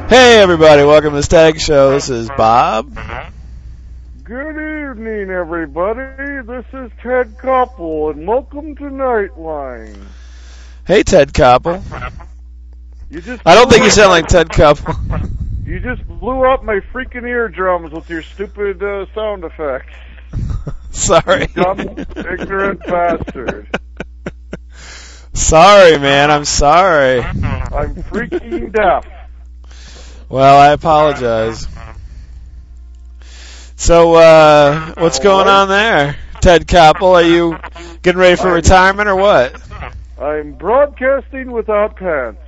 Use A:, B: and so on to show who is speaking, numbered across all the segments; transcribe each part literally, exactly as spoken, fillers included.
A: Hey everybody, welcome to the Stag Show. This is Bob.
B: Good evening, everybody. This is Ted Koppel, and welcome to Nightline.
A: Hey Ted Koppel.
B: You just
A: I don't think you
B: blew
A: sound
B: up-
A: like Ted Koppel.
B: You just blew up my freaking eardrums with your stupid uh, sound effects.
A: Sorry.
B: Dumb, ignorant bastard.
A: Sorry, man. I'm sorry.
B: I'm freaking deaf.
A: Well, I apologize. So, uh, what's going on there? Ted Koppel, are you getting ready for
B: I'm-
A: retirement or what?
B: I'm broadcasting without pants.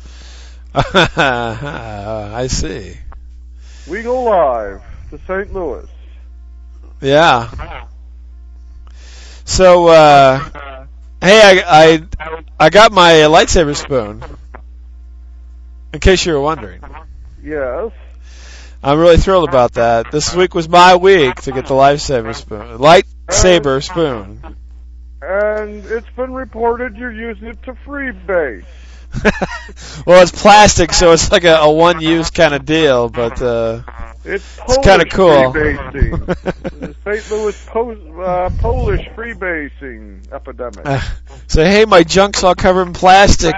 A: I see.
B: We go live to Saint Louis.
A: Yeah. So, uh, hey, I, I, I got my lightsaber spoon. In case you were wondering.
B: Yes.
A: I'm really thrilled about that. This week was my week to get the lightsaber spoon. Lightsaber spoon.
B: And it's been reported you're using it to freebase.
A: Well, it's plastic, so it's like a, a one-use kind of deal, but uh,
B: It's,
A: it's kind of cool.
B: freebasing. The Saint Louis po- uh, Polish freebasing epidemic.
A: Uh, so, hey, my junk's all covered in plastic.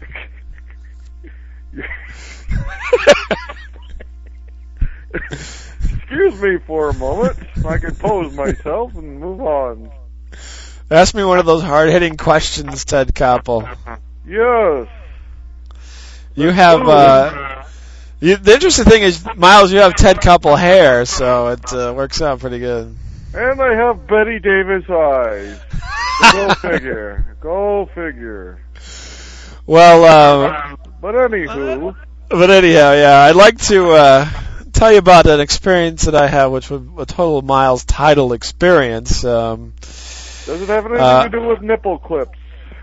B: Excuse me for a moment. I can pose myself and move on.
A: Ask me one of those hard-hitting questions, Ted Koppel.
B: Yes.
A: You have, uh, you, the interesting thing is, Miles, you have Ted Koppel hair, so it uh, works out pretty good.
B: And I have Betty Davis eyes. Go figure. Go figure.
A: Well, uh,
B: But anywho,
A: but anyhow, yeah, I'd like to uh, tell you about an experience that I had, which was a total Miles title experience. Um,
B: does it have anything
A: Uh,
B: to do with nipple clips?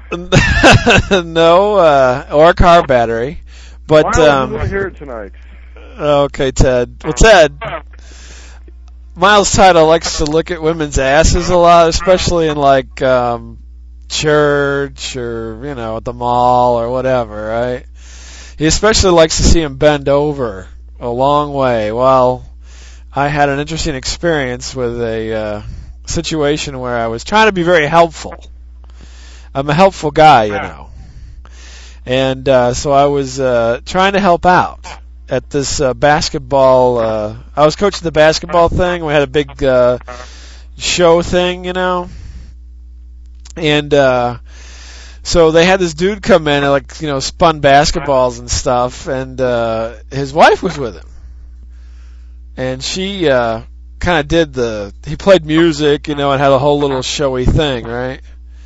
A: no, uh, or a car battery. But,
B: Miles
A: um,
B: isn't here tonight.
A: okay, Ted. Well, Ted, Miles Title likes to look at women's asses a lot, especially in, like, um, church or, you know, at the mall or whatever, right? He especially likes to see him bend over a long way. Well, I had an interesting experience with a uh, situation where I was trying to be very helpful. I'm a helpful guy, you know. And uh, so I was uh, trying to help out at this uh, basketball. Uh, I was coaching the basketball thing. We had a big uh, show thing, you know. And uh, so they had this dude come in and, like, you know, spun basketballs and stuff. And uh, his wife was with him. And she uh, kind of did the, he played music, you know, and had a whole little showy thing, right?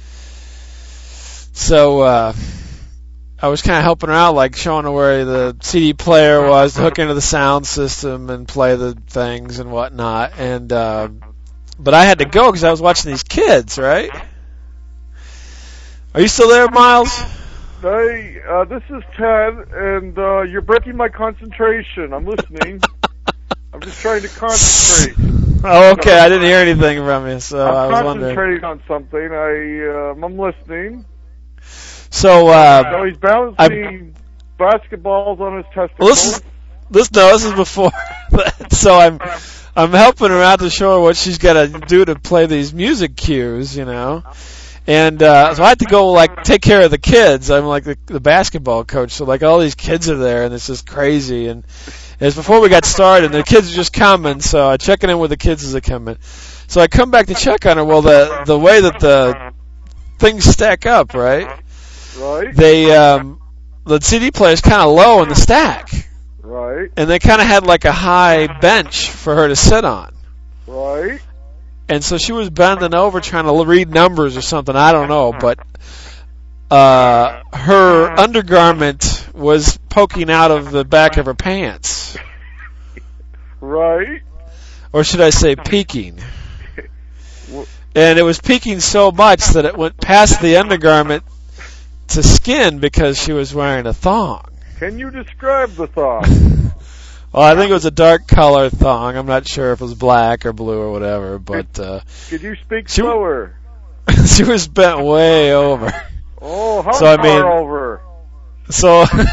A: So, uh, I was kind of helping her out, like showing her where the C D player was, to hook into the sound system and play the things and whatnot. And, uh, but I had to go because I was watching these kids, right? Are you still there, Miles?
B: Hey, uh, this is Ted, and uh, you're breaking my concentration. I'm listening. I'm just trying to concentrate.
A: Oh, okay. I didn't hear anything from you, so I
B: I'm
A: was wondering.
B: concentrating on something. I, um, I'm listening.
A: So, uh,
B: So he's balancing basketballs on his testicles.
A: well, this is this no, this is before. So I'm I'm helping her out to show her what she's got to do to play these music cues, you know. And uh, so I had to go, like, take care of the kids. I'm like the, the basketball coach, so like all these kids are there, and it's just crazy. And it's before we got started, and the kids are just coming, so I'm checking in with the kids as they come in. So I come back to check on her. Well, the the way that the things stack up, right?
B: Right.
A: They um, the C D player's kind of low in the stack,
B: Right.
A: and they kind of had like a high bench for her to sit on.
B: Right.
A: And so she was bending over trying to read numbers or something. I don't know, but uh, her undergarment was poking out of the back of her pants,
B: Right.
A: or should I say, peeking. And it was peeking so much that it went past the undergarment to skin because she was wearing a thong.
B: Can you describe the thong?
A: Well, I think it was a dark color thong. I'm not sure if it was black or blue or whatever, but uh,
B: Could you speak
A: She-
B: slower?
A: she was bent way over.
B: Oh, how
A: So, I
B: far
A: mean-
B: over?
A: So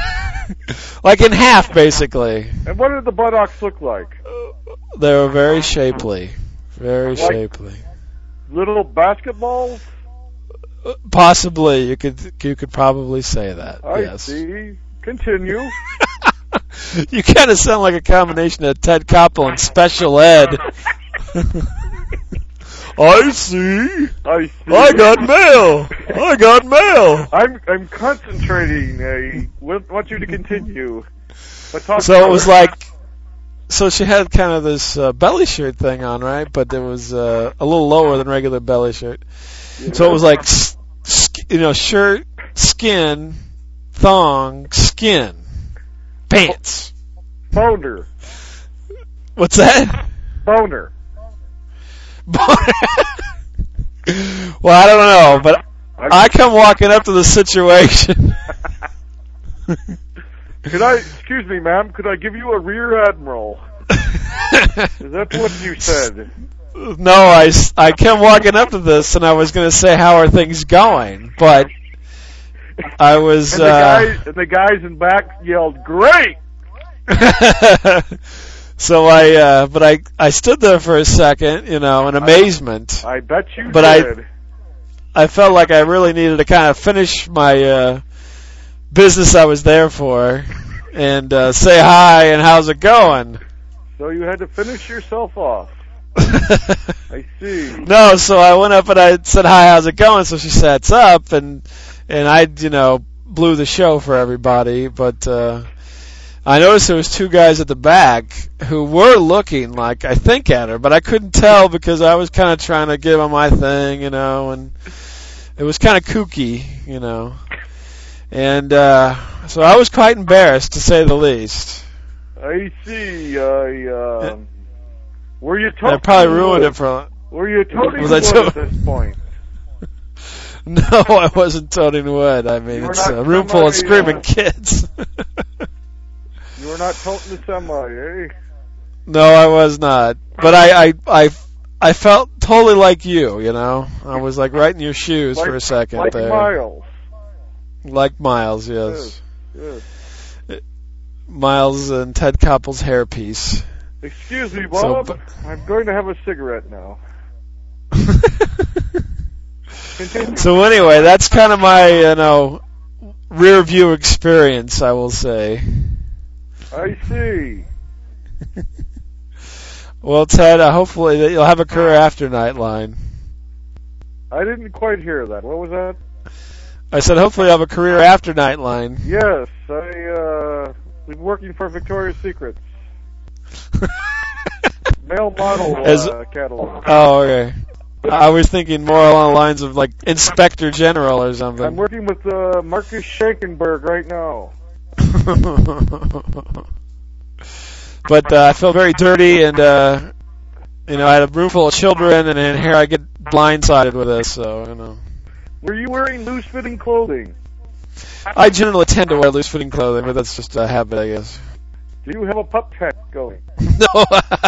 A: Like in half, basically.
B: And what did the buttocks look like?
A: They were very shapely. Very
B: Like-
A: shapely.
B: Little basketballs?
A: Possibly, you could you could probably say that.
B: I
A: yes.
B: see. Continue.
A: You kind of sound like a combination of Ted Koppel and Special Ed. I see.
B: I see.
A: I got mail. I got mail.
B: I'm I'm concentrating. I want want you to continue. But talk
A: So it
B: about
A: was like, so she had kind of this uh, belly shirt thing on, right? But it was uh, a little lower than regular belly shirt. So it was like, s- sk- you know, shirt, skin, thong, skin, pants.
B: boner.
A: What's that?
B: Boner.
A: Well, I don't know, but I come walking up to the situation.
B: Could I, excuse me, ma'am, could I give you a rear admiral? Is that what you said?
A: No, I, s- I come walking up to this, and I was going to say, how are things going? But I was...
B: And the,
A: uh,
B: guys, and the guys in back yelled, great!
A: So I, uh, but I, I stood there for a second, you know, in amazement.
B: I bet you
A: But I-
B: did.
A: I felt like I really needed to kind of finish my uh, business I was there for, and uh, say hi and how's it going.
B: So you had to finish yourself off. I see.
A: No, so I went up and I said hi, how's it going? So she sets up, and and I, you know, blew the show for everybody, but. Uh, I noticed there was two guys at the back who were looking like, I think, at her, but I couldn't tell because I was kind of trying to give them my thing, you know, and it was kind of kooky, you know. And uh, so I was quite embarrassed, to say the least.
B: I see. I, uh, were you
A: I
B: toting
A: probably
B: the
A: ruined
B: wood?
A: it for...
B: Were you toting
A: Was
B: the
A: I
B: wood
A: to-
B: at this point?
A: No, I wasn't toting wood. I mean,
B: You were
A: it's
B: not
A: a room full of
B: somebody,
A: screaming
B: uh,
A: kids.
B: You were not toting the semi, eh?
A: No, I was not. But I, I, I, I felt totally like you, you know. I was like right in your shoes
B: Like,
A: for a second
B: like
A: there.
B: Miles.
A: Like Miles, yes.
B: Yes.
A: Miles and Ted Koppel's hairpiece.
B: Excuse me,
A: So,
B: Bob.
A: but-
B: I'm going to have a cigarette now. Continue.
A: So anyway, that's kind of my, you know, rear view experience, I will say.
B: I see.
A: Well, Ted, uh, hopefully that you'll have a career after Nightline.
B: I didn't quite hear that. What was that?
A: I said hopefully you'll have a career after Nightline.
B: Yes, I, uh, been working for Victoria's Secrets. Male model
A: As-
B: uh, catalog.
A: Oh, okay. I was thinking more along the lines of like Inspector General or something.
B: I'm working with uh, Marcus Schenkenberg right now.
A: But uh, I felt very dirty, and uh, you know, I had a room full of children, and, and here I get blindsided with this. So you know,
B: Were you wearing loose-fitting clothing?
A: I generally tend to wear loose-fitting clothing, but that's just a habit, I guess.
B: Do you have a pup tent going?
A: No,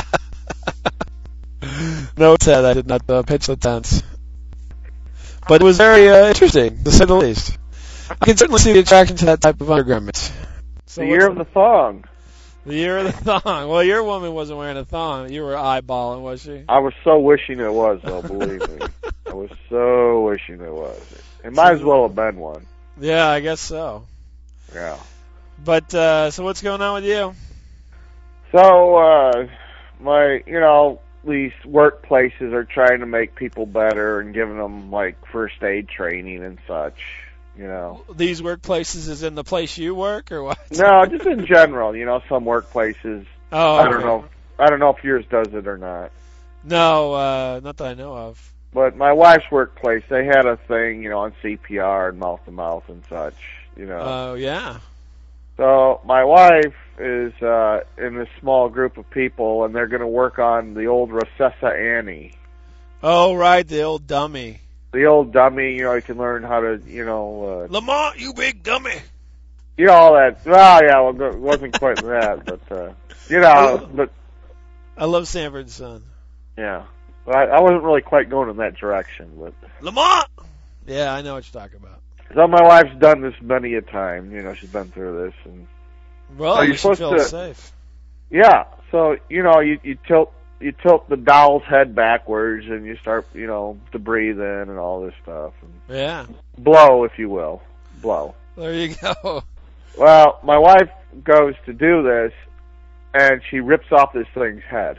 A: no, Ted, I did not uh, pitch the tents. But it was very uh, interesting, to say the least. I can certainly see the attraction to that type of undergarment. So
B: the year of
A: what's
B: the thong.
A: the year of the thong. Well, your woman wasn't wearing a thong. You were eyeballing, was she?
B: I was so wishing it was, though, believe me. I was so wishing it was. It might as well have been one.
A: Yeah, I guess so.
B: Yeah.
A: But, uh, so what's going on with you?
B: So, uh, my, you know, these workplaces are trying to make people better and giving them, like, first aid training and such, you know.
A: These workplaces is in the place you work, or what?
B: No, just in general, you know, some workplaces,
A: Oh,
B: I don't
A: okay.
B: know, I don't know if yours does it or not.
A: No, uh, not that I know of.
B: But my wife's workplace, they had a thing, you know, on C P R and mouth-to-mouth and such, you know.
A: Oh, yeah.
B: So my wife is uh, in this small group of people, and they're going to work on the old Rosessa Annie.
A: Oh, right, the old dummy.
B: The old dummy, you know, you can learn how to, you know, uh,
A: Lamont, you big dummy.
B: you know, all that. Well, yeah, well, it wasn't quite that, but, uh, you know, but,
A: I love Sanford and Son.
B: yeah. But I, I wasn't really quite going in that direction, but.
A: Lamont! Yeah, I know what you're talking about.
B: So my wife's done this many a time, you know, she's been through this, and
A: Well,
B: So
A: you
B: you're
A: should
B: supposed
A: feel
B: to-
A: safe.
B: Yeah. So you know, you you tilt you tilt the doll's head backwards, and you start you know to breathe in and all this stuff, and
A: Yeah.
B: blow, if you will, blow.
A: There you go.
B: Well, my wife goes to do this, and she rips off this thing's head.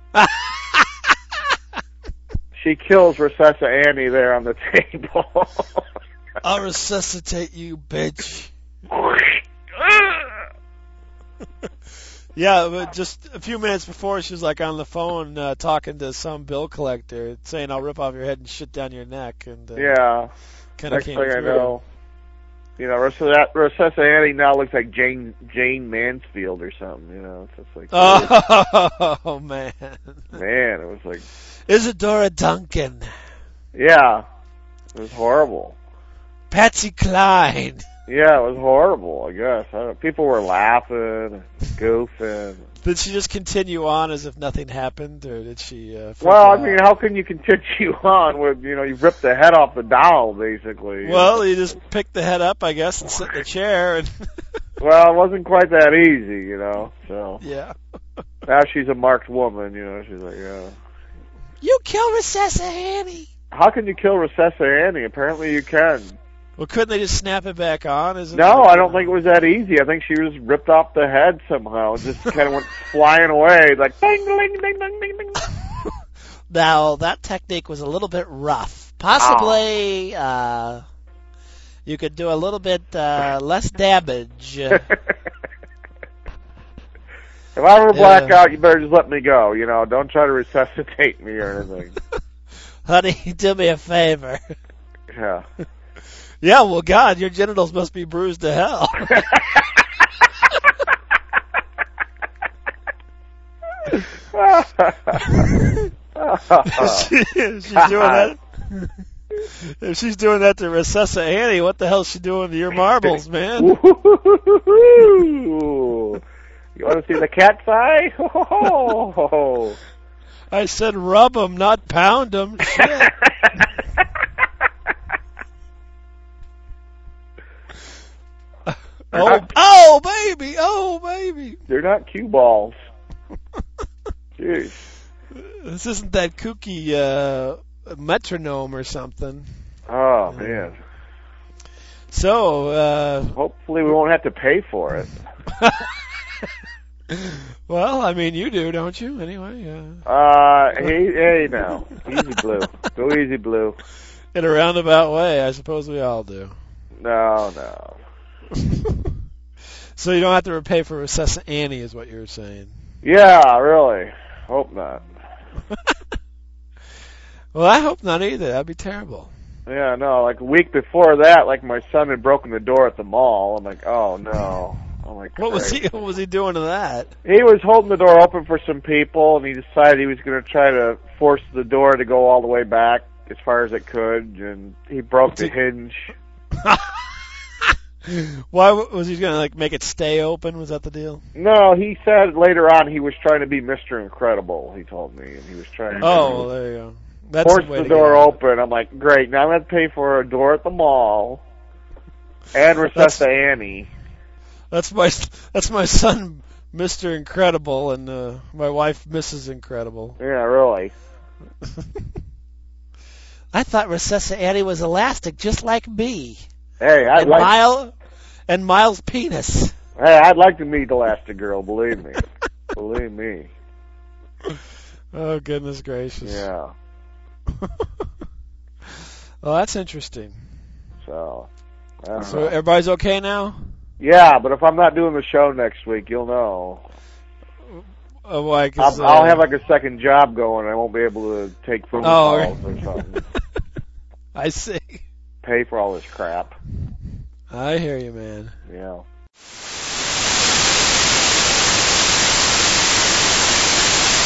B: She kills Recessa Annie there on the table.
A: I'll resuscitate you, bitch. Yeah, but just a few minutes before, she was like on the phone uh, talking to some bill collector, saying, "I'll rip off your head and shit down your neck." And uh,
B: Yeah.
A: kind of
B: Next
A: came
B: thing I
A: through.
B: know, you know, Recessa Recessa Annie now looks like Jane Jane Mansfield or something. You know, it's just like,
A: Oh man,
B: man, it was like,
A: Isadora Duncan,
B: yeah, it was horrible.
A: Patsy Cline.
B: Yeah, it was horrible. I guess I don't, people were laughing, goofing.
A: Did she just continue on as if nothing happened, or did she? Uh, freak
B: Well, I
A: out?
B: mean, how can you continue on with, you know, you ripped the head off the doll, basically.
A: Well, you just pick the head up, I guess, and sit in the chair, and
B: Well, it wasn't quite that easy, you know, so.
A: yeah.
B: Now she's a marked woman, you know, she's like, yeah.
A: You kill Recessa Annie.
B: How can you kill Recessa Annie? Apparently you can.
A: Well, couldn't they just snap it back on? Is it
B: No, I don't think it was that easy. I think she was ripped off the head somehow. Just kind of went flying away, like, ding, ding, ding, ding, ding, ding.
A: Now, that technique was a little bit rough. Possibly, uh, you could do a little bit uh, less damage.
B: If I ever black out, you better just let me go. You know, don't try to resuscitate me or anything.
A: Honey, do me a favor.
B: Yeah.
A: Yeah, well, God, your genitals must be bruised to hell. if, she, if she's doing that, if she's doing that to Recessa Annie, what the hell is she doing to your marbles, man?
B: Ooh. You want to see the cat's eye? Oh.
A: I said rub 'em, not pound 'em. Shit. Oh, oh, baby, oh, baby.
B: They're not cue balls. Jeez.
A: This isn't that kooky uh, metronome or something.
B: Oh, man.
A: So, uh,
B: Hopefully we won't have to pay for it.
A: well, I mean, you do, don't you? Anyway, uh,
B: Uh, hey, hey now. Easy blue. Go easy blue.
A: in a roundabout way, I suppose we all do.
B: No, no.
A: So you don't have to pay for Recessa Annie, is what you're saying.
B: Yeah, really. Hope not.
A: Well, I hope not either. That'd be terrible.
B: Yeah, no, like a week before that, like my son had broken the door at the mall. I'm like, oh no. I'm like,
A: What was
B: great.
A: he? What was he doing to that?
B: He was holding the door open for some people, and he decided he was going to try to force the door to go all the way back as far as it could, and he broke
A: What's
B: the
A: he-
B: hinge.
A: Why w- was he gonna like make it stay open? Was that the deal?
B: No, he said later on he was trying to be Mister Incredible, he told me, and he was trying to
A: Oh, well, there you go. That's
B: force
A: the way
B: the
A: to
B: door
A: go.
B: open. I'm like, great, now I'm going to pay for a door at the mall and
A: That's-
B: Recessa Annie.
A: That's my that's my son, Mister Incredible, and uh, my wife, Missus Incredible.
B: Yeah, really.
A: I thought Recessa Annie was elastic, just like me.
B: Hey, I'd
A: and
B: like
A: Mile and Miles' penis.
B: hey, I'd like to meet Elastigirl, believe me. Believe me.
A: Oh goodness gracious!
B: Yeah.
A: Well, that's interesting.
B: So, I don't
A: So
B: know.
A: everybody's okay now?
B: Yeah, but if I'm not doing the show next week, you'll know.
A: Oh, why? 'Cause,
B: I'll, I'll
A: uh,
B: have like a second job going. I won't be able to take phone
A: Oh,
B: calls or something.
A: I see.
B: Pay for all this crap.
A: I hear you, man.
B: Yeah.